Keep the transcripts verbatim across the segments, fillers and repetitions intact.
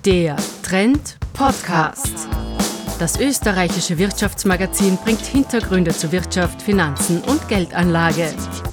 Der Trend Podcast. Das österreichische Wirtschaftsmagazin bringt Hintergründe zu Wirtschaft, Finanzen und Geldanlage.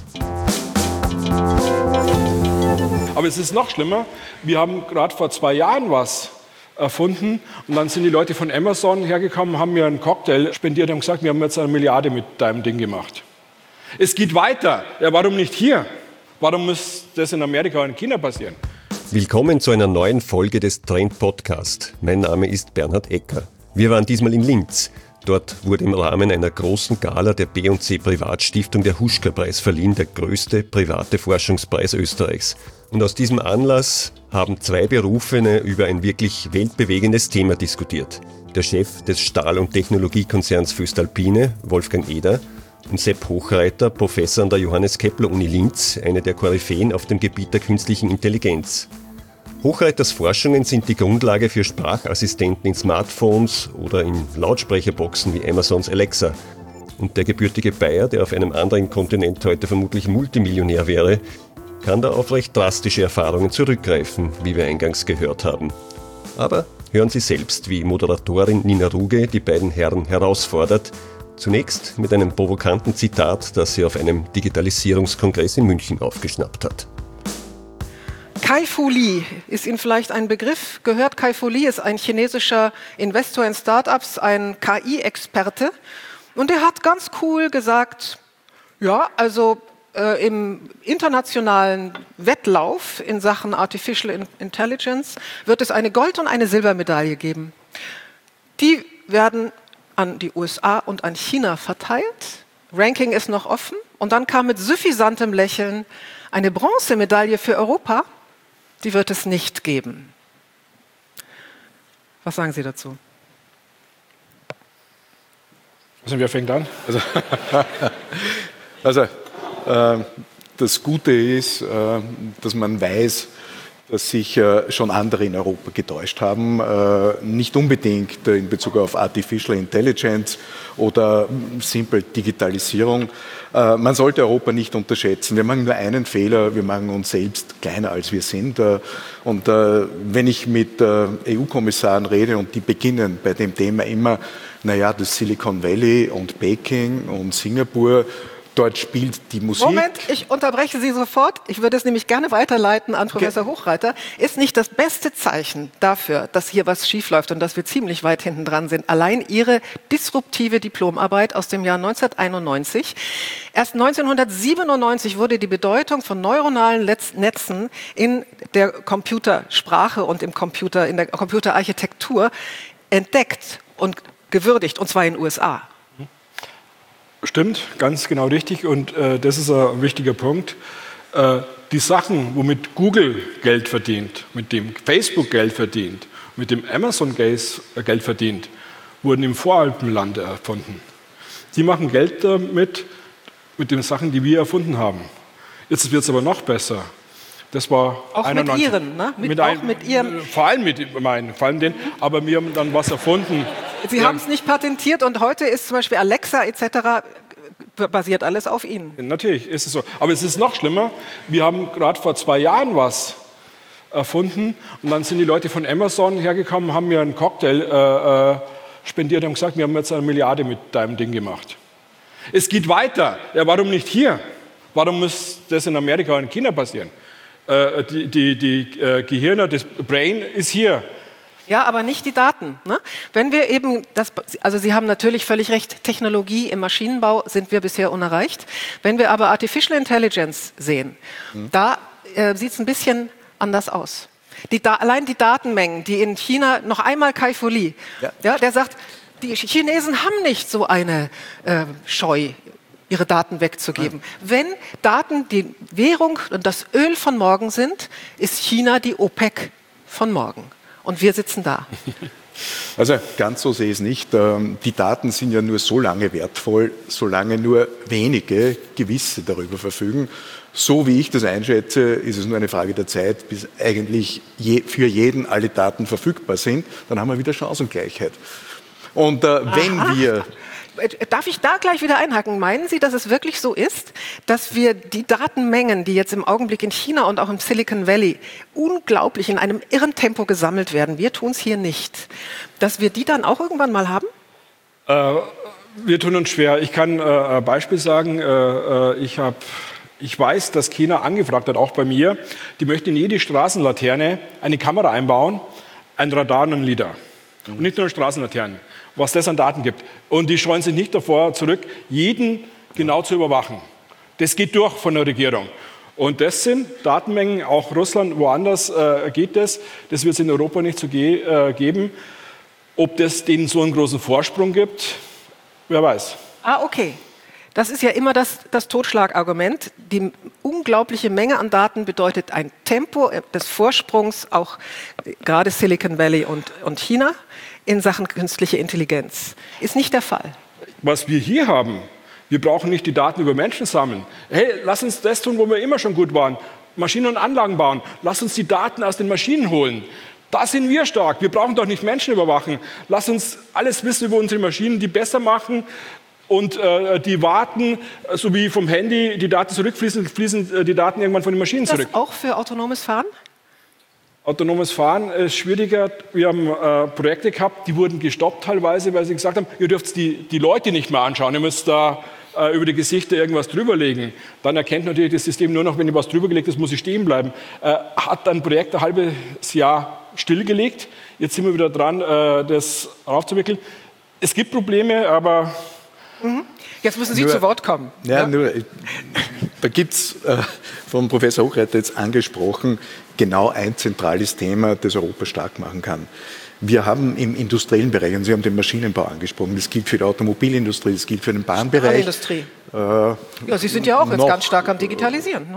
Aber es ist noch schlimmer. Wir haben gerade vor zwei Jahren was erfunden und dann sind die Leute von Amazon hergekommen, haben mir einen Cocktail spendiert und gesagt, wir haben jetzt eine Milliarde mit deinem Ding gemacht. Es geht weiter. Ja, warum nicht hier? Warum muss das in Amerika und in China passieren? Willkommen zu einer neuen Folge des Trend Podcast. Mein Name ist Bernhard Ecker. Wir waren diesmal in Linz. Dort wurde im Rahmen einer großen Gala der B und C Privatstiftung der Huschka-Preis verliehen, der größte private Forschungspreis Österreichs. Und aus diesem Anlass haben zwei Berufene über ein wirklich weltbewegendes Thema diskutiert. Der Chef des Stahl- und Technologiekonzerns voestalpine, Wolfgang Eder, und Sepp Hochreiter, Professor an der Johannes Kepler-Uni Linz, eine der Koryphäen auf dem Gebiet der künstlichen Intelligenz. Hochreiters Forschungen sind die Grundlage für Sprachassistenten in Smartphones oder in Lautsprecherboxen wie Amazons Alexa. Und der gebürtige Bayer, der auf einem anderen Kontinent heute vermutlich Multimillionär wäre, kann da auf recht drastische Erfahrungen zurückgreifen, wie wir eingangs gehört haben. Aber hören Sie selbst, wie Moderatorin Nina Ruge die beiden Herren herausfordert, zunächst mit einem provokanten Zitat, das sie auf einem Digitalisierungskongress in München aufgeschnappt hat. Kai-Fu Lee ist Ihnen vielleicht ein Begriff gehört. Kai-Fu Lee ist ein chinesischer Investor in Startups, ein K I-Experte. Und er hat ganz cool gesagt, ja, also äh, im internationalen Wettlauf in Sachen Artificial Intelligence wird es eine Gold- und eine Silbermedaille geben. Die werden an die U S A und an China verteilt. Ranking ist noch offen. Und dann kam mit suffisantem Lächeln eine Bronzemedaille für Europa. Die wird es nicht geben. Was sagen Sie dazu? Also, wer fängt an? Also, also äh, das Gute ist, äh, dass man weiß, dass sich äh, schon andere in Europa getäuscht haben, äh, nicht unbedingt in Bezug auf Artificial Intelligence oder simple Digitalisierung. Äh, man sollte Europa nicht unterschätzen. Wir machen nur einen Fehler, wir machen uns selbst kleiner, als wir sind. Äh, und äh, wenn ich mit äh, E U-Kommissaren rede und die beginnen bei dem Thema immer, naja, das Silicon Valley und Peking und Singapur, dort spielt die Musik. Moment, ich unterbreche Sie sofort. Ich würde es nämlich gerne weiterleiten an Professor okay. Hochreiter. Ist nicht das beste Zeichen dafür, dass hier was schiefläuft und dass wir ziemlich weit hinten dran sind, allein Ihre disruptive Diplomarbeit aus dem Jahr neunzehnhunderteinundneunzig? Erst neunzehnhundertsiebenundneunzig wurde die Bedeutung von neuronalen Netzen in der Computersprache und im Computer, in der Computerarchitektur entdeckt und gewürdigt, und zwar in den U S A. Stimmt, ganz genau richtig. Und äh, das ist ein wichtiger Punkt. Äh, die Sachen, womit Google Geld verdient, mit dem Facebook Geld verdient, mit dem Amazon Geld verdient, wurden im Voralpenland erfunden. Die machen Geld damit, mit den Sachen, die wir erfunden haben. Jetzt wird es aber noch besser. Das war auch einundneunzig, mit Ihren, ne? Mit, mit auch ein, mit Ihrem. Vor allem mit meinen, vor allem den, aber wir haben dann was erfunden. Sie haben es nicht patentiert und heute ist zum Beispiel Alexa et cetera basiert alles auf Ihnen. Natürlich ist es so. Aber es ist noch schlimmer. Wir haben gerade vor zwei Jahren was erfunden und dann sind die Leute von Amazon hergekommen, haben mir einen Cocktail äh, äh, spendiert und gesagt, wir haben jetzt eine Milliarde mit deinem Ding gemacht. Es geht weiter. Ja, warum nicht hier? Warum muss das in Amerika und in China passieren? Äh, die die, die äh, Gehirne, das Brain ist hier. Ja, aber nicht die Daten. Ne? Wenn wir eben, das, also Sie haben natürlich völlig recht, Technologie im Maschinenbau sind wir bisher unerreicht. Wenn wir aber Artificial Intelligence sehen, mhm. da äh, sieht es ein bisschen anders aus. Die da, allein die Datenmengen, die in China, noch einmal Kai-Fu Lee, ja. Ja, der sagt, die Chinesen haben nicht so eine äh, Scheu, ihre Daten wegzugeben. Ja. Wenn Daten die Währung und das Öl von morgen sind, ist China die OPEC von morgen. Und wir sitzen da. Also ganz so sehe ich es nicht. Die Daten sind ja nur so lange wertvoll, solange nur wenige Gewisse darüber verfügen. So wie ich das einschätze, ist es nur eine Frage der Zeit, bis eigentlich je, für jeden alle Daten verfügbar sind. Dann haben wir wieder Chancengleichheit. Und äh, wenn wir Darf ich da gleich wieder einhaken? Meinen Sie, dass es wirklich so ist, dass wir die Datenmengen, die jetzt im Augenblick in China und auch im Silicon Valley unglaublich in einem irren Tempo gesammelt werden, wir tun es hier nicht, dass wir die dann auch irgendwann mal haben? Äh, wir tun uns schwer. Ich kann äh, ein Beispiel sagen. Äh, ich, hab, ich weiß, dass China angefragt hat, auch bei mir, die möchten in jede Straßenlaterne eine Kamera einbauen, ein Radar und ein LiDAR. Mhm. Und nicht nur Straßenlaternen, was das an Daten gibt. Und die scheuen sich nicht davor zurück, jeden genau zu überwachen. Das geht durch von der Regierung. Und das sind Datenmengen, auch Russland, woanders äh, geht das. Das wird es in Europa nicht so ge äh, geben. Ob das denen so einen großen Vorsprung gibt, wer weiß. Ah, okay. Das ist ja immer das, das Totschlagargument. Die unglaubliche Menge an Daten bedeutet ein Tempo des Vorsprungs, auch gerade Silicon Valley und, und China, in Sachen künstliche Intelligenz. Ist nicht der Fall. Was wir hier haben, wir brauchen nicht die Daten über Menschen sammeln. Hey, lass uns das tun, wo wir immer schon gut waren. Maschinen und Anlagen bauen. Lass uns die Daten aus den Maschinen holen. Da sind wir stark. Wir brauchen doch nicht Menschen überwachen. Lass uns alles wissen über unsere Maschinen, die besser machen. Und äh, die warten, so wie vom Handy die Daten zurückfließen, fließen äh, die Daten irgendwann von den Maschinen zurück. Ist das auch für autonomes Fahren? Autonomes Fahren ist schwieriger. Wir haben äh, Projekte gehabt, die wurden gestoppt teilweise, weil sie gesagt haben, ihr dürft die, die Leute nicht mehr anschauen, ihr müsst da äh, über die Gesichter irgendwas drüberlegen. Dann erkennt natürlich das System nur noch, wenn was drübergelegt ist, muss ich stehen bleiben. Äh, hat ein Projekt ein halbes Jahr stillgelegt. Jetzt sind wir wieder dran, äh, das aufzuwickeln. Es gibt Probleme, aber... Mhm. Jetzt müssen Sie nur, zu Wort kommen. Ja, ja? Nur, da gibt es äh, vom Professor Hochreiter jetzt angesprochen, genau ein zentrales Thema, das Europa stark machen kann. Wir haben im industriellen Bereich, und Sie haben den Maschinenbau angesprochen, das gilt für die Automobilindustrie, das gilt für den Bahnbereich. Industrie. Äh, ja, Sie sind ja auch jetzt ganz stark am Digitalisieren.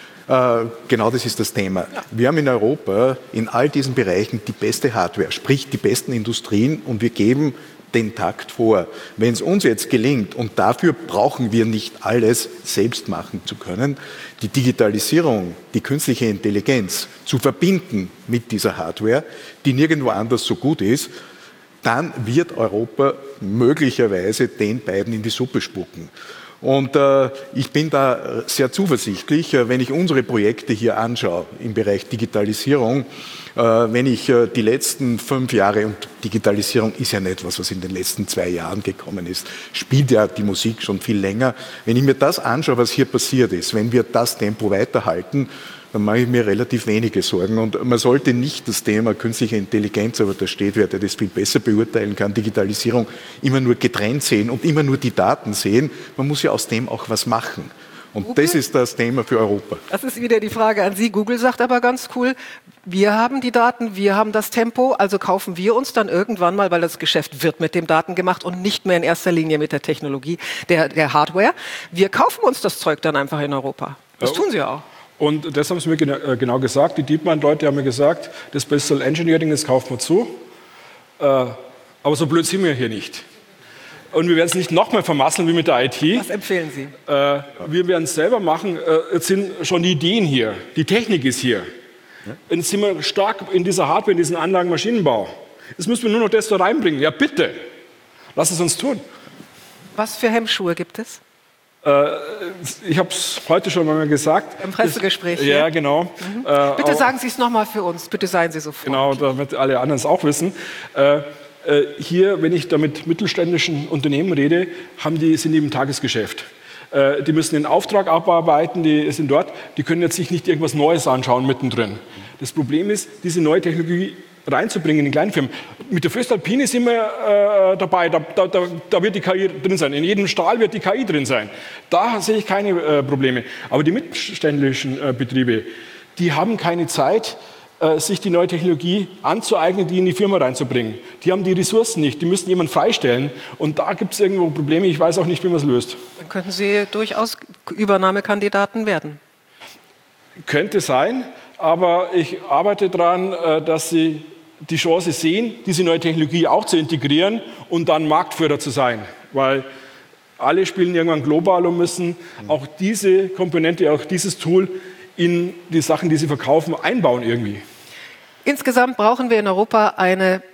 Ne? Äh, genau das ist das Thema. Ja. Wir haben in Europa in all diesen Bereichen die beste Hardware, sprich die besten Industrien, und wir geben den Takt vor. Wenn es uns jetzt gelingt, und dafür brauchen wir nicht alles selbst machen zu können, die Digitalisierung, die künstliche Intelligenz zu verbinden mit dieser Hardware, die nirgendwo anders so gut ist, dann wird Europa möglicherweise den beiden in die Suppe spucken. Und äh, ich bin da sehr zuversichtlich, äh, wenn ich unsere Projekte hier anschaue im Bereich Digitalisierung, äh, wenn ich äh, die letzten fünf Jahre, und Digitalisierung ist ja nicht etwas, was in den letzten zwei Jahren gekommen ist, spielt ja die Musik schon viel länger. Wenn ich mir das anschaue, was hier passiert ist, wenn wir das Tempo weiterhalten, dann mache ich mir relativ wenige Sorgen. Und man sollte nicht das Thema künstliche Intelligenz, aber da steht wer, der das viel besser beurteilen kann, Digitalisierung, immer nur getrennt sehen und immer nur die Daten sehen. Man muss ja aus dem auch was machen. Und Google? Das ist das Thema für Europa. Das ist wieder die Frage an Sie. Google sagt aber ganz cool, wir haben die Daten, wir haben das Tempo, also kaufen wir uns dann irgendwann mal, weil das Geschäft wird mit dem Daten gemacht und nicht mehr in erster Linie mit der Technologie, der, der Hardware. Wir kaufen uns das Zeug dann einfach in Europa. Das tun sie ja auch. Und das haben sie mir genau gesagt. Die DeepMind-Leute haben mir gesagt, das Bessel Engineering, das kaufen wir zu. Aber so blöd sind wir hier nicht. Und wir werden es nicht noch mehr vermasseln wie mit der I T. Was empfehlen Sie? Wir werden es selber machen. Jetzt sind schon die Ideen hier. Die Technik ist hier. Jetzt sind wir stark in dieser Hardware, in diesem Anlagen-, Maschinenbau. Jetzt müssen wir nur noch das da reinbringen. Ja, bitte. Lass es uns tun. Was für Hemmschuhe gibt es? Ich habe es heute schon mal gesagt. Im Pressegespräch. Das, ja, genau. Mhm. Äh, Bitte sagen Sie es nochmal für uns. Bitte seien Sie so freundlich. Genau, damit alle anderen es auch wissen. Äh, äh, hier, wenn ich da mit mittelständischen Unternehmen rede, haben die, sind die im Tagesgeschäft. Äh, die müssen den Auftrag abarbeiten, die sind dort. Die können jetzt sich nicht irgendwas Neues anschauen mittendrin. Das Problem ist, diese neue Technologie reinzubringen in die kleinen Firmen. Mit der Föstalpine sind wir äh, dabei, da, da, da wird die K I drin sein. In jedem Stahl wird die K I drin sein. Da sehe ich keine äh, Probleme. Aber die mittelständischen äh, Betriebe, die haben keine Zeit, äh, sich die neue Technologie anzueignen, die in die Firma reinzubringen. Die haben die Ressourcen nicht, die müssen jemanden freistellen. Und da gibt es irgendwo Probleme, ich weiß auch nicht, wie man es löst. Dann könnten Sie durchaus Übernahmekandidaten werden. Könnte sein, aber ich arbeite daran, dass Sie die Chance sehen, diese neue Technologie auch zu integrieren und dann Marktführer zu sein. Weil alle spielen irgendwann global und müssen auch diese Komponente, auch dieses Tool in die Sachen, die sie verkaufen, einbauen irgendwie. Insgesamt brauchen wir in Europa eine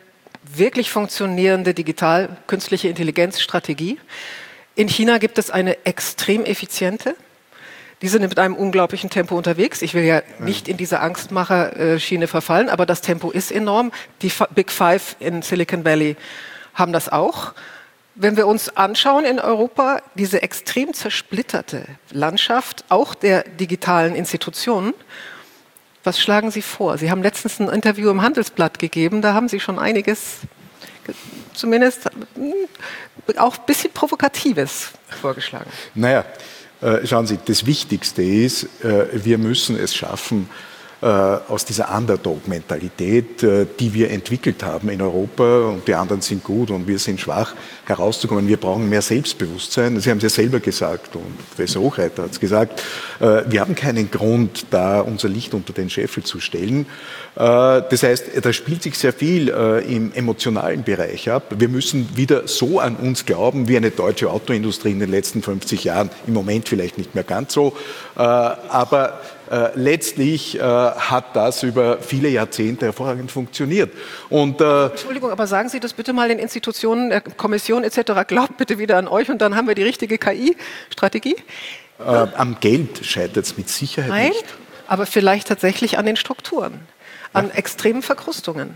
wirklich funktionierende digital-künstliche Intelligenzstrategie. In China gibt es eine extrem effiziente. Die sind mit einem unglaublichen Tempo unterwegs. Ich will ja nicht in diese Angstmacher-Schiene verfallen, aber das Tempo ist enorm. Die Big Five in Silicon Valley haben das auch. Wenn wir uns anschauen in Europa, diese extrem zersplitterte Landschaft, auch der digitalen Institutionen, was schlagen Sie vor? Sie haben letztens ein Interview im Handelsblatt gegeben, da haben Sie schon einiges, zumindest auch ein bisschen Provokatives vorgeschlagen. Naja, äh, schauen Sie, das Wichtigste ist, äh, wir müssen es schaffen, äh, aus dieser Underdog-Mentalität, äh, die wir entwickelt haben in Europa, und die anderen sind gut und wir sind schwach, herauszukommen. Wir brauchen mehr Selbstbewusstsein. Sie haben es ja selber gesagt, und Professor Hochreiter hat es gesagt, äh, wir haben keinen Grund, da unser Licht unter den Scheffel zu stellen. Äh, das heißt, da spielt sich sehr viel äh, im emotionalen Bereich ab. Wir müssen wieder so an uns glauben, wie eine deutsche Autoindustrie in den letzten fünfzig Jahren, im Moment vielleicht nicht mehr ganz so, äh, aber Äh, letztlich äh, hat das über viele Jahrzehnte hervorragend funktioniert. Und, äh, Entschuldigung, aber sagen Sie das bitte mal den Institutionen, der Kommission et cetera. Glaubt bitte wieder an euch und dann haben wir die richtige K I-Strategie? Äh, am Geld scheitert es mit Sicherheit Nein, nicht. aber vielleicht tatsächlich an den Strukturen, an ja. extremen Verkrustungen.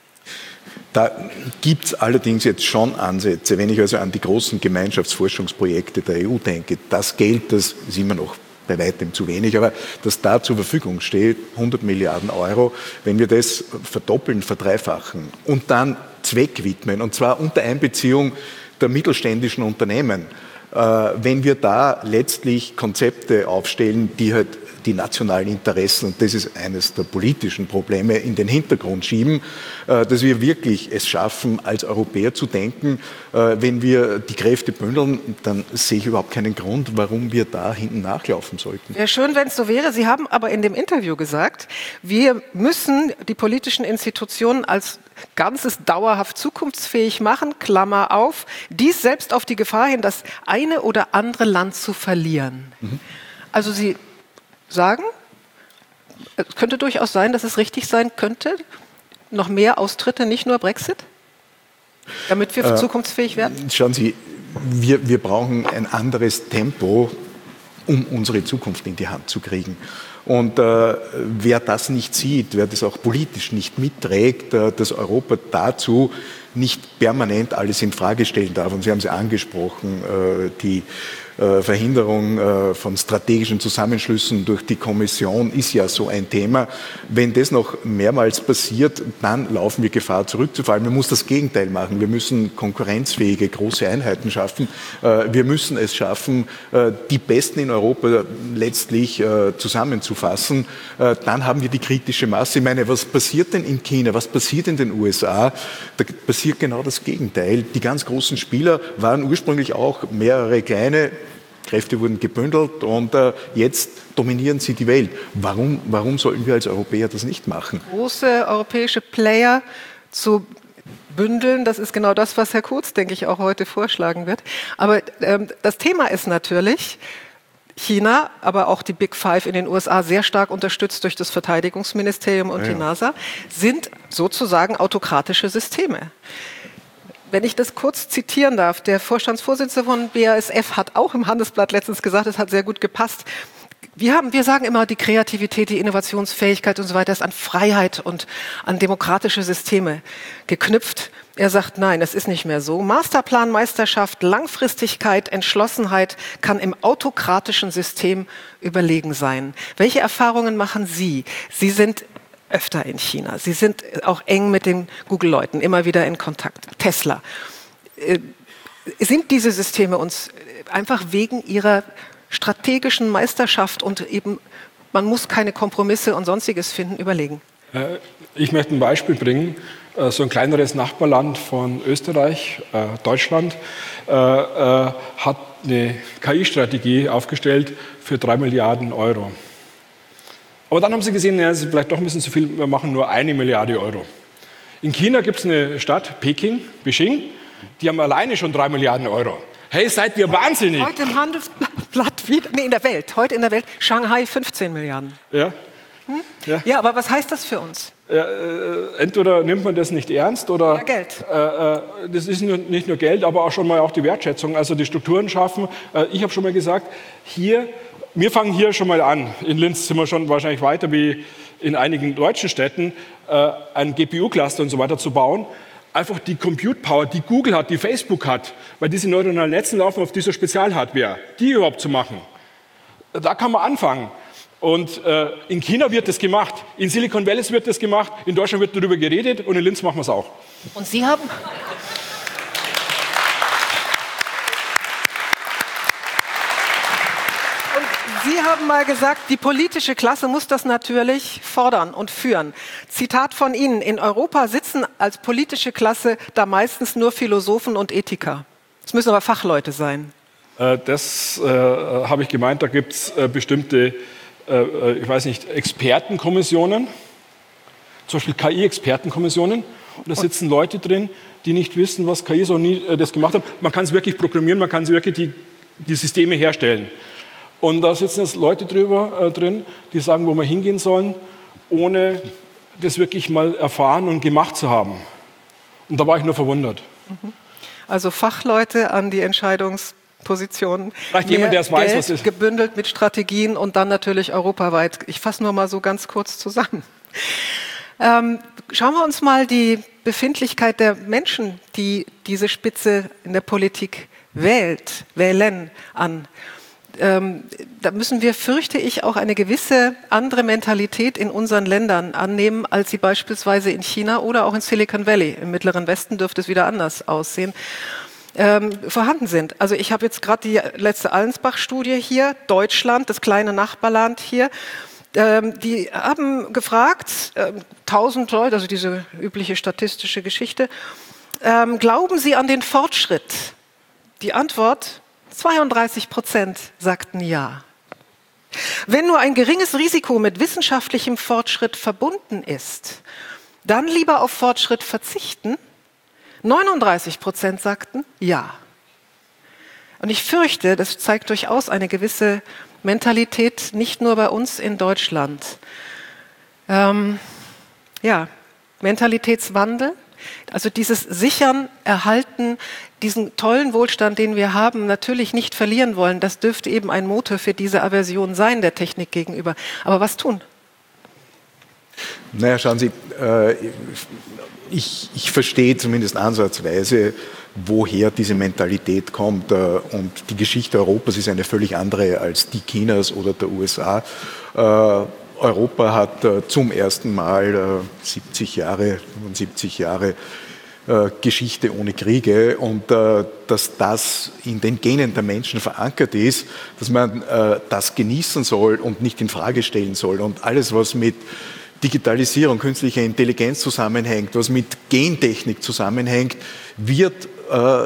Da gibt es allerdings jetzt schon Ansätze. Wenn ich also an die großen Gemeinschaftsforschungsprojekte der E U denke, das Geld, das ist immer noch bei weitem zu wenig, aber das da zur Verfügung steht, hundert Milliarden Euro, wenn wir das verdoppeln, verdreifachen und dann Zweck widmen, und zwar unter Einbeziehung der mittelständischen Unternehmen, äh, wenn wir da letztlich Konzepte aufstellen, die halt die nationalen Interessen, und das ist eines der politischen Probleme, in den Hintergrund schieben, äh, dass wir wirklich es schaffen, als Europäer zu denken. Äh, wenn wir die Kräfte bündeln, dann sehe ich überhaupt keinen Grund, warum wir da hinten nachlaufen sollten. Wäre schön, wenn es so wäre. Sie haben aber in dem Interview gesagt, wir müssen die politischen Institutionen als Ganzes dauerhaft zukunftsfähig machen, Klammer auf, dies selbst auf die Gefahr hin, das eine oder andere Land zu verlieren. Mhm. Also Sie sagen, es könnte durchaus sein, dass es richtig sein könnte, noch mehr Austritte, nicht nur Brexit, damit wir äh, zukunftsfähig werden? Schauen Sie, wir, wir brauchen ein anderes Tempo, um unsere Zukunft in die Hand zu kriegen. Und äh, wer das nicht sieht, wer das auch politisch nicht mitträgt, äh, dass Europa dazu nicht permanent alles in Frage stellen darf. Und Sie haben es ja angesprochen, äh, die äh, Verhinderung äh, von strategischen Zusammenschlüssen durch die Kommission ist ja so ein Thema. Wenn das noch mehrmals passiert, dann laufen wir Gefahr, zurückzufallen. Man muss das Gegenteil machen. Wir müssen konkurrenzfähige, große Einheiten schaffen. Äh, wir müssen es schaffen, äh, die Besten in Europa letztlich äh, zusammenzufassen. Äh, dann haben wir die kritische Masse. Ich meine, was passiert denn in China? Was passiert in den U S A? Da passiert genau das Gegenteil. Die ganz großen Spieler waren ursprünglich auch mehrere kleine, Kräfte wurden gebündelt und äh, jetzt dominieren sie die Welt. Warum, warum sollten wir als Europäer das nicht machen? Große europäische Player zu bündeln, das ist genau das, was Herr Kurz, denke ich, auch heute vorschlagen wird. Aber ähm, das Thema ist natürlich, China, aber auch die Big Five in den U S A, sehr stark unterstützt durch das Verteidigungsministerium und ja, die NASA, sind sozusagen autokratische Systeme. Wenn ich das kurz zitieren darf, der Vorstandsvorsitzende von B A S F hat auch im Handelsblatt letztens gesagt, es hat sehr gut gepasst. Wir, haben, wir sagen immer, die Kreativität, die Innovationsfähigkeit und so weiter ist an Freiheit und an demokratische Systeme geknüpft. Er sagt, nein, es ist nicht mehr so. Masterplan, Meisterschaft, Langfristigkeit, Entschlossenheit kann im autokratischen System überlegen sein. Welche Erfahrungen machen Sie? Sie sind öfter in China. Sie sind auch eng mit den Google-Leuten, immer wieder in Kontakt. Tesla. Äh, sind diese Systeme uns einfach wegen ihrer strategischen Meisterschaft und eben, man muss keine Kompromisse und Sonstiges finden, überlegen? Äh, ich möchte ein Beispiel bringen. Äh, so ein kleineres Nachbarland von Österreich, äh, Deutschland, äh, äh, hat eine K I-Strategie aufgestellt für drei Milliarden Euro. Aber dann haben sie gesehen, ja, das ist vielleicht doch ein bisschen zu viel, wir machen nur eine Milliarde Euro. In China gibt es eine Stadt, Peking, Beijing, die haben alleine schon drei Milliarden Euro. Hey, seid ihr wahnsinnig? Heute im Handelsblatt wieder, nee, in der Welt, heute in der Welt, Shanghai fünfzehn Milliarden. Ja. Hm? Ja. Ja, aber was heißt das für uns? Äh, äh, entweder nimmt man das nicht ernst oder ja, Geld. Äh, äh, das ist nur, nicht nur Geld, aber auch schon mal auch die Wertschätzung, also die Strukturen schaffen. Äh, ich habe schon mal gesagt, hier, wir fangen hier schon mal an. In Linz sind wir schon wahrscheinlich weiter wie in einigen deutschen Städten, äh, ein G P U-Cluster und so weiter zu bauen. Einfach die Compute Power, die Google hat, die Facebook hat, weil diese neuronalen Netze laufen auf dieser Spezialhardware, die überhaupt zu machen. Da kann man anfangen. Und äh, in China wird das gemacht, in Silicon Valley wird das gemacht, in Deutschland wird darüber geredet und in Linz machen wir es auch. Und Sie haben... Und Sie haben mal gesagt, die politische Klasse muss das natürlich fordern und führen. Zitat von Ihnen, in Europa sitzen als politische Klasse da meistens nur Philosophen und Ethiker. Es müssen aber Fachleute sein. Äh, das äh, habe ich gemeint, da gibt es äh, bestimmte ich weiß nicht, Expertenkommissionen, zum Beispiel K I-Expertenkommissionen. Und da sitzen Leute drin, die nicht wissen, was K I so nie das gemacht hat. Man kann es wirklich programmieren, man kann es wirklich die, die Systeme herstellen. Und da sitzen jetzt Leute drüber, äh, drin, die sagen, wo wir hingehen sollen, ohne das wirklich mal erfahren und gemacht zu haben. Und da war ich nur verwundert. Also Fachleute an die Entscheidungs Positionen, vielleicht jemand, der es weiß, Geld, was ist. Gebündelt mit Strategien und dann natürlich europaweit. Ich fasse nur mal so ganz kurz zusammen. Ähm, schauen wir uns mal die Befindlichkeit der Menschen, die diese Spitze in der Politik wählt, wählen, an. Ähm, da müssen wir, fürchte ich, auch eine gewisse andere Mentalität in unseren Ländern annehmen, als sie beispielsweise in China oder auch in Silicon Valley. Im Mittleren Westen dürfte es wieder anders aussehen. Ähm, vorhanden sind. Also ich habe jetzt gerade die letzte Allensbach-Studie hier, Deutschland, das kleine Nachbarland hier, ähm, die haben gefragt, ähm, tausend Leute, also diese übliche statistische Geschichte, ähm, glauben Sie an den Fortschritt? Die Antwort, zweiunddreißig Prozent sagten ja. Wenn nur ein geringes Risiko mit wissenschaftlichem Fortschritt verbunden ist, dann lieber auf Fortschritt verzichten. neununddreißig Prozent sagten ja. Und ich fürchte, das zeigt durchaus eine gewisse Mentalität, nicht nur bei uns in Deutschland. Ähm, ja, Mentalitätswandel, also dieses Sichern, Erhalten, diesen tollen Wohlstand, den wir haben, natürlich nicht verlieren wollen, das dürfte eben ein Motor für diese Aversion sein der Technik gegenüber. Aber was tun? Naja, schauen Sie, äh, ich, ich verstehe zumindest ansatzweise, woher diese Mentalität kommt. Äh, und die Geschichte Europas ist eine völlig andere als die Chinas oder der U S A. Äh, Europa hat äh, zum ersten Mal äh, siebzig Jahre, fünfundsiebzig Jahre äh, Geschichte ohne Kriege und äh, dass das in den Genen der Menschen verankert ist, dass man äh, das genießen soll und nicht in Frage stellen soll. Und alles, was mit Digitalisierung, künstlicher Intelligenz zusammenhängt, was mit Gentechnik zusammenhängt, wird äh,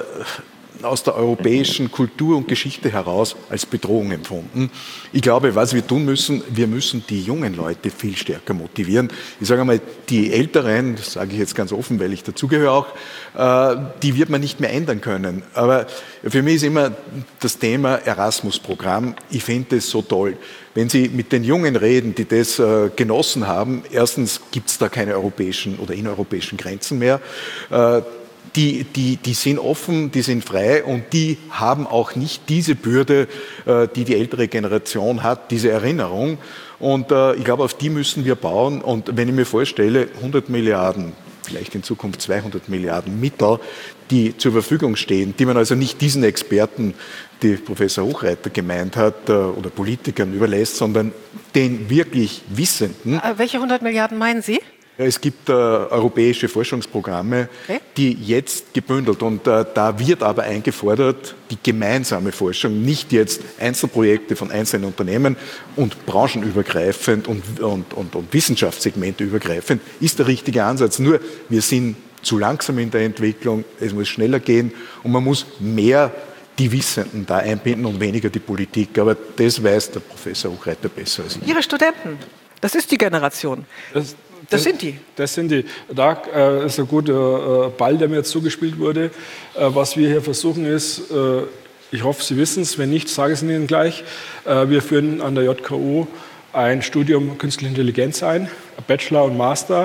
aus der europäischen Kultur und Geschichte heraus als Bedrohung empfunden. Ich glaube, was wir tun müssen, wir müssen die jungen Leute viel stärker motivieren. Ich sage einmal, die Älteren, das sage ich jetzt ganz offen, weil ich dazugehöre auch, äh, die wird man nicht mehr ändern können. Aber für mich ist immer das Thema Erasmus-Programm, ich finde es so toll. Wenn Sie mit den Jungen reden, die das äh, genossen haben, erstens gibt es da keine europäischen oder innereuropäischen Grenzen mehr. Äh, Die, die, die sind offen, die sind frei und die haben auch nicht diese Bürde, äh, die die ältere Generation hat, diese Erinnerung. Und äh, ich glaube, auf die müssen wir bauen. Und wenn ich mir vorstelle, hundert Milliarden, vielleicht in Zukunft zweihundert Milliarden Mittel, die zur Verfügung stehen, die man also nicht diesen Experten, die Professor Hochreiter gemeint hat, äh, oder Politikern überlässt, sondern den wirklich Wissenden. Äh, welche hundert Milliarden meinen Sie? Es gibt äh, europäische Forschungsprogramme, okay, die jetzt gebündelt und äh, da wird aber eingefordert, die gemeinsame Forschung, nicht jetzt Einzelprojekte von einzelnen Unternehmen und branchenübergreifend und, und, und, und Wissenschaftssegmente übergreifend, ist der richtige Ansatz. Nur wir sind zu langsam in der Entwicklung, es muss schneller gehen und man muss mehr die Wissenden da einbinden und weniger die Politik. Aber das weiß der Professor Hochreiter besser als ich. Ihre Studenten, das ist die Generation. Das Das sind die. Das sind die. Da äh, ist ein guter äh, Ball, der mir jetzt zugespielt wurde. Äh, was wir hier versuchen ist, äh, ich hoffe, Sie wissen es, wenn nicht, sage ich es Ihnen gleich. Äh, wir führen an der J K U ein Studium Künstliche Intelligenz ein, Bachelor und Master.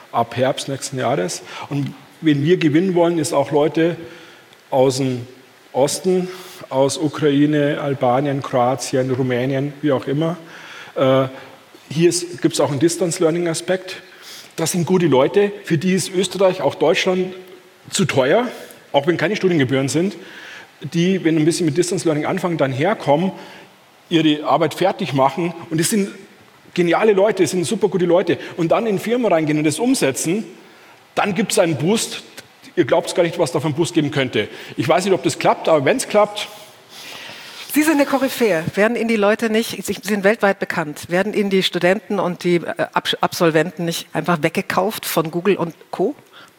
ab Herbst nächsten Jahres. Und wenn wir gewinnen wollen, ist auch Leute aus dem Osten, aus Ukraine, Albanien, Kroatien, Rumänien, wie auch immer. Äh, hier gibt es auch einen Distance-Learning-Aspekt. Das sind gute Leute, für die ist Österreich, auch Deutschland, zu teuer, auch wenn keine Studiengebühren sind, die, wenn ein bisschen mit Distance Learning anfangen, dann herkommen, ihre Arbeit fertig machen und das sind geniale Leute, das sind super gute Leute und dann in Firmen reingehen und das umsetzen, dann gibt es einen Boost. Ihr glaubt gar nicht, was da für einen Boost geben könnte. Ich weiß nicht, ob das klappt, aber wenn es klappt. Sie sind eine Koryphäe. Werden Ihnen die Leute nicht, Sie sind weltweit bekannt, werden Ihnen die Studenten und die Absolventen nicht einfach weggekauft von Google und Co.?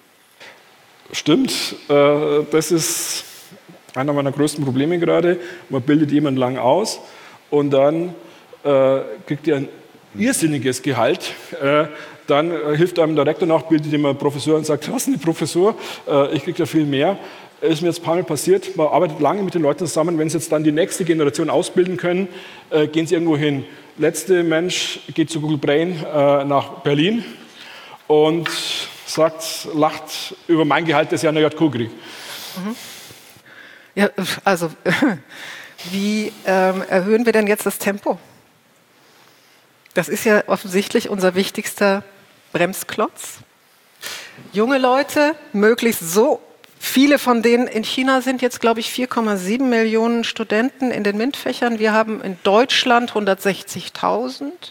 Stimmt, das ist einer meiner größten Probleme gerade. Man bildet jemanden lang aus und dann kriegt er ein irrsinniges Gehalt. Dann hilft einem der Rektor nach, bildet ihm einen Professor und sagt, was ist eine Professur? Ich kriege da viel mehr. Ist mir jetzt ein paar Mal passiert, man arbeitet lange mit den Leuten zusammen, wenn sie jetzt dann die nächste Generation ausbilden können, gehen sie irgendwo hin. Letzter Mensch geht zu Google Brain nach Berlin und sagt, lacht über mein Gehalt, das ich an der J Q kriege. Mhm. Ja, also, wie ähm, erhöhen wir denn jetzt das Tempo? Das ist ja offensichtlich unser wichtigster Bremsklotz. Junge Leute, möglichst so, viele von denen in China sind jetzt, glaube ich, vier Komma sieben Millionen Studenten in den MINT-Fächern. Wir haben in Deutschland hundertsechzigtausend.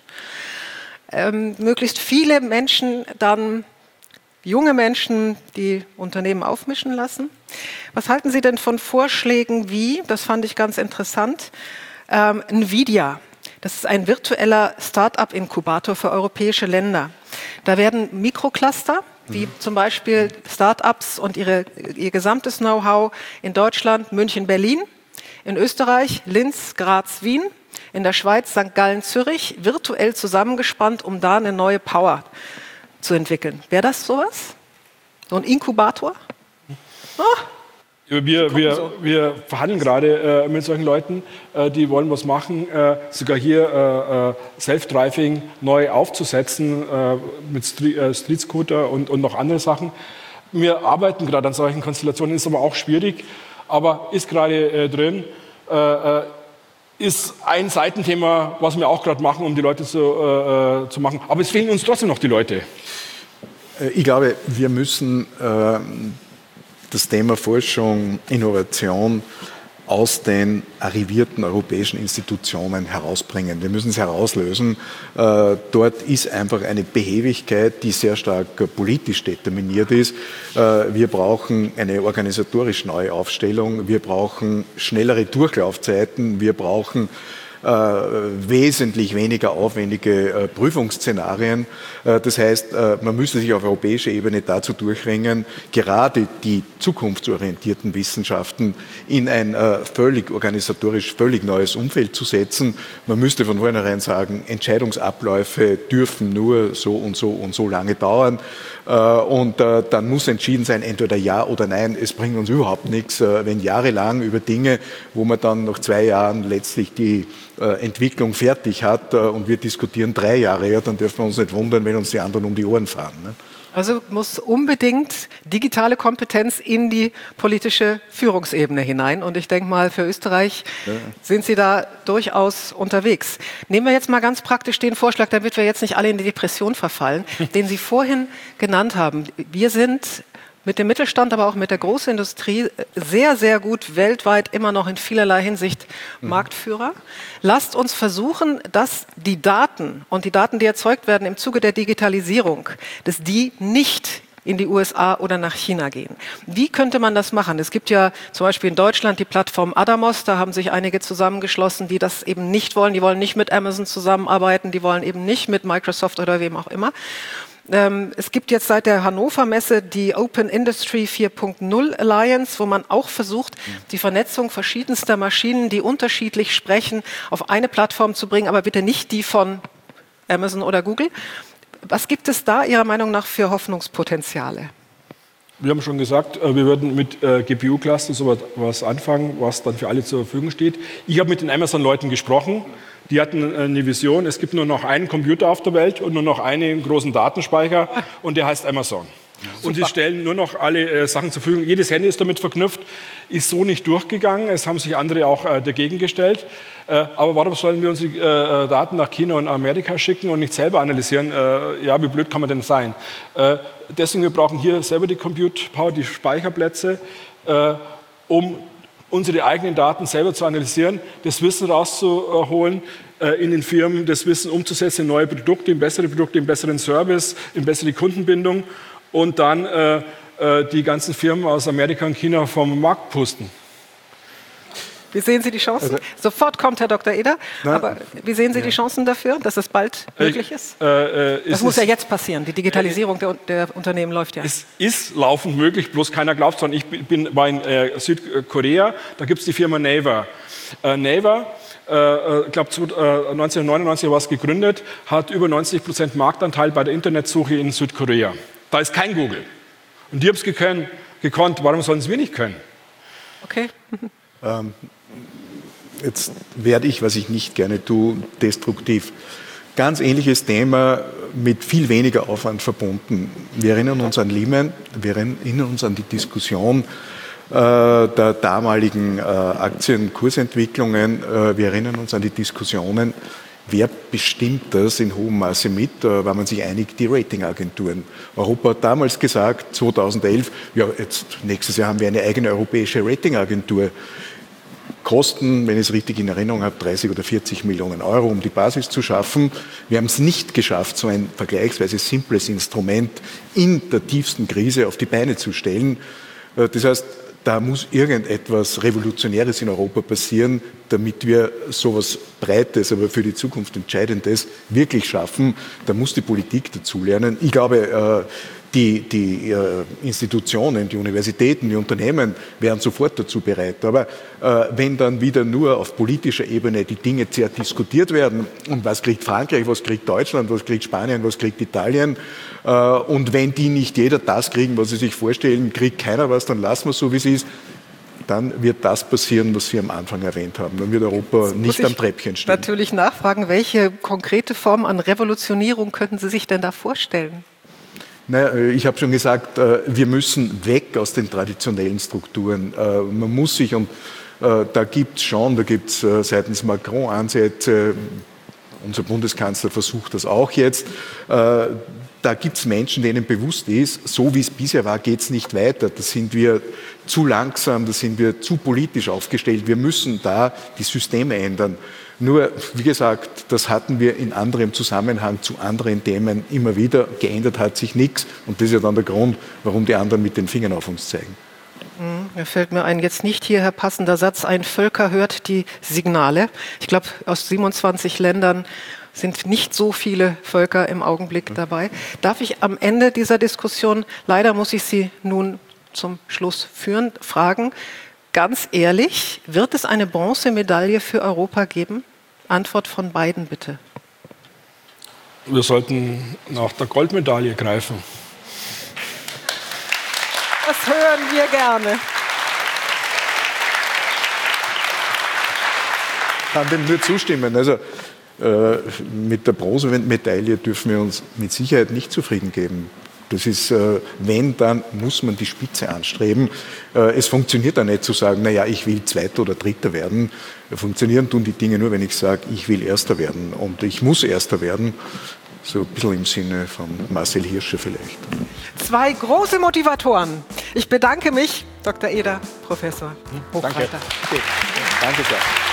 Ähm, möglichst viele Menschen dann, junge Menschen, die Unternehmen aufmischen lassen. Was halten Sie denn von Vorschlägen wie, das fand ich ganz interessant, ähm, Nvidia? Das ist ein virtueller Start-up-Inkubator für europäische Länder. Da werden Mikrocluster, wie zum Beispiel Start-ups und ihre, ihr gesamtes Know-how in Deutschland, München, Berlin, in Österreich, Linz, Graz, Wien, in der Schweiz, Sankt Gallen, Zürich, virtuell zusammengespannt, um da eine neue Power zu entwickeln. Wäre das sowas? So ein Inkubator? Oh. Wir, wir, wir verhandeln gerade äh, mit solchen Leuten, äh, die wollen was machen, äh, sogar hier äh, Self-Driving neu aufzusetzen äh, mit Street, äh, Street Scooter und, und noch andere Sachen. Wir arbeiten gerade an solchen Konstellationen, ist aber auch schwierig, aber ist gerade äh, drin. Äh, ist ein Seitenthema, was wir auch gerade machen, um die Leute zu, äh, zu machen. Aber es fehlen uns trotzdem noch die Leute. Ich glaube, wir müssen äh, das Thema Forschung, Innovation aus den arrivierten europäischen Institutionen herausbringen. Wir müssen es herauslösen. Äh, dort ist einfach eine Behebigkeit, die sehr stark politisch determiniert ist. Äh, wir brauchen eine organisatorisch neue Aufstellung. Wir brauchen schnellere Durchlaufzeiten. Wir brauchen Äh, wesentlich weniger aufwendige äh, Prüfungsszenarien. Äh, das heißt, äh, man müsste sich auf europäischer Ebene dazu durchringen, gerade die zukunftsorientierten Wissenschaften in ein äh, völlig organisatorisch völlig neues Umfeld zu setzen. Man müsste von vornherein sagen, Entscheidungsabläufe dürfen nur so und so und so lange dauern. Äh, und äh, dann muss entschieden sein, entweder ja oder nein. Es bringt uns überhaupt nichts, äh, wenn jahrelang über Dinge, wo man dann nach zwei Jahren letztlich die Entwicklung fertig hat und wir diskutieren drei Jahre, ja, dann dürfen wir uns nicht wundern, wenn uns die anderen um die Ohren fahren. Ne? Also muss unbedingt digitale Kompetenz in die politische Führungsebene hinein. Und ich denke mal, für Österreich ja. sind Sie da durchaus unterwegs. Nehmen wir jetzt mal ganz praktisch den Vorschlag, damit wir jetzt nicht alle in die Depression verfallen, den Sie vorhin genannt haben. Wir sind mit dem Mittelstand, aber auch mit der Großindustrie sehr, sehr gut weltweit immer noch in vielerlei Hinsicht mhm. Marktführer. Lasst uns versuchen, dass die Daten und die Daten, die erzeugt werden im Zuge der Digitalisierung, dass die nicht in die U S A oder nach China gehen. Wie könnte man das machen? Es gibt ja zum Beispiel in Deutschland die Plattform Adamos, da haben sich einige zusammengeschlossen, die das eben nicht wollen. Die wollen nicht mit Amazon zusammenarbeiten, die wollen eben nicht mit Microsoft oder wem auch immer. Es gibt jetzt seit der Hannover Messe die Open Industry vier Punkt null Alliance, wo man auch versucht, die Vernetzung verschiedenster Maschinen, die unterschiedlich sprechen, auf eine Plattform zu bringen, aber bitte nicht die von Amazon oder Google. Was gibt es da Ihrer Meinung nach für Hoffnungspotenziale? Wir haben schon gesagt, wir würden mit G P U-Cluster so was anfangen, was dann für alle zur Verfügung steht. Ich habe mit den Amazon-Leuten gesprochen. Die hatten eine Vision, es gibt nur noch einen Computer auf der Welt und nur noch einen großen Datenspeicher und der heißt Amazon. Ja, und sie stellen nur noch alle äh, Sachen zur Verfügung. Jedes Handy ist damit verknüpft, ist so nicht durchgegangen. Es haben sich andere auch äh, dagegen gestellt. Äh, aber warum sollen wir unsere äh, Daten nach China und Amerika schicken und nicht selber analysieren? Äh, ja, wie blöd kann man denn sein? Äh, deswegen, wir brauchen hier selber die Compute Power, die Speicherplätze, äh, um unsere eigenen Daten selber zu analysieren, das Wissen rauszuholen, äh, in den Firmen das Wissen umzusetzen in neue Produkte, in bessere Produkte, in besseren Service, in bessere Kundenbindung und dann äh, äh, die ganzen Firmen aus Amerika und China vom Markt pusten. Wie sehen Sie die Chancen? Also, sofort kommt Herr Doktor Eder. Na, aber wie sehen Sie ja. die Chancen dafür, dass es bald möglich ist? Äh, äh, das muss ja jetzt passieren. Die Digitalisierung äh, der, der Unternehmen läuft ja. Es ist laufend möglich, bloß keiner glaubt es. Ich bin war in äh, Südkorea, da gibt es die Firma Naver. Äh, Naver, äh, ich glaube neunzehnhundertneunundneunzig war es gegründet, hat über neunzig Prozent Marktanteil bei der Internetsuche in Südkorea. Da ist kein Google. Und die haben es gekonnt. Warum sollen es wir nicht können? Okay. ähm, Jetzt werde ich, was ich nicht gerne tue, destruktiv. Ganz ähnliches Thema mit viel weniger Aufwand verbunden. Wir erinnern uns an Lehman, wir erinnern uns an die Diskussion äh, der damaligen äh, Aktienkursentwicklungen. Äh, wir erinnern uns an die Diskussionen, wer bestimmt das in hohem Maße mit, äh, weil man sich einigt, die Ratingagenturen. Europa hat damals gesagt, zweitausendelf, ja, jetzt nächstes Jahr haben wir eine eigene europäische Ratingagentur. Kosten, wenn ich es richtig in Erinnerung habe, dreißig oder vierzig Millionen Euro, um die Basis zu schaffen. Wir haben es nicht geschafft, so ein vergleichsweise simples Instrument in der tiefsten Krise auf die Beine zu stellen. Das heißt, da muss irgendetwas Revolutionäres in Europa passieren, damit wir sowas Breites, aber für die Zukunft Entscheidendes wirklich schaffen. Da muss die Politik dazulernen. Ich glaube, die, die Institutionen, die Universitäten, die Unternehmen wären sofort dazu bereit. Aber wenn dann wieder nur auf politischer Ebene die Dinge sehr diskutiert werden, und was kriegt Frankreich, was kriegt Deutschland, was kriegt Spanien, was kriegt Italien, und wenn die nicht jeder das kriegen, was sie sich vorstellen, kriegt keiner was, dann lassen wir es so, wie es ist. Dann wird das passieren, was Sie am Anfang erwähnt haben. Dann wird Europa nicht am Treppchen stehen. Natürlich nachfragen, welche konkrete Form an Revolutionierung könnten Sie sich denn da vorstellen? Naja, ich habe schon gesagt, wir müssen weg aus den traditionellen Strukturen. Man muss sich, und da gibt es schon, da gibt es seitens Macron Ansätze, unser Bundeskanzler versucht das auch jetzt. Da gibt es Menschen, denen bewusst ist, so wie es bisher war, geht es nicht weiter. Da sind wir zu langsam, da sind wir zu politisch aufgestellt. Wir müssen da die Systeme ändern. Nur, wie gesagt, das hatten wir in anderem Zusammenhang zu anderen Themen immer wieder. Geändert hat sich nichts. Und das ist ja dann der Grund, warum die anderen mit den Fingern auf uns zeigen. Da fällt mir ein jetzt nicht hierher passender Satz ein. Völker hört die Signale. Ich glaube, aus siebenundzwanzig Ländern sind nicht so viele Völker im Augenblick dabei. Darf ich am Ende dieser Diskussion, leider muss ich Sie nun zum Schluss führen, fragen, ganz ehrlich, wird es eine Bronzemedaille für Europa geben? Antwort von beiden bitte. Wir sollten nach der Goldmedaille greifen. Das hören wir gerne. Ich kann dem nur zustimmen. Also äh, mit der Bronzemedaille dürfen wir uns mit Sicherheit nicht zufrieden geben. Das ist, äh, wenn, dann muss man die Spitze anstreben. Äh, es funktioniert auch nicht zu sagen, naja, ich will Zweiter oder Dritter werden. Funktionieren tun die Dinge nur, wenn ich sage, ich will Erster werden und ich muss Erster werden. So ein bisschen im Sinne von Marcel Hirscher vielleicht. Zwei große Motivatoren. Ich bedanke mich, Doktor Eder, Professor Hochreiter. Danke. Danke sehr.